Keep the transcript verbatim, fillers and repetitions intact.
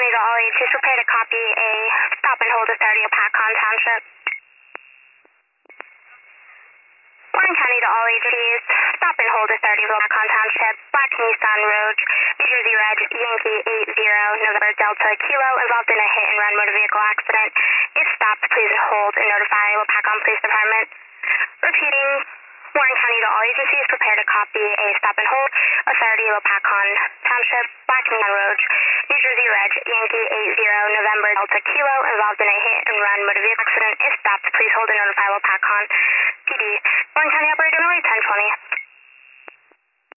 County to all agencies, prepare to copy a stop and hold authority of Pacon Township. Warren County to all agencies, stop and hold authority of Pacon Township, Black Nissan Road, New Jersey Reg, Yankee eight zero, November Delta Kilo, involved in a hit and run motor vehicle accident. If stopped, please hold and notify Wapakon Police Department. Repeating, Warren County to all agencies, prepare to copy a stop and hold authority of Wapakon Township, Black Nissan Road, New Jersey Reg, Yankee eight zero, November Delta Kilo, involved in a hit and run motor vehicle accident. If stopped, please hold and notify Wapakon P D. Warren County operator.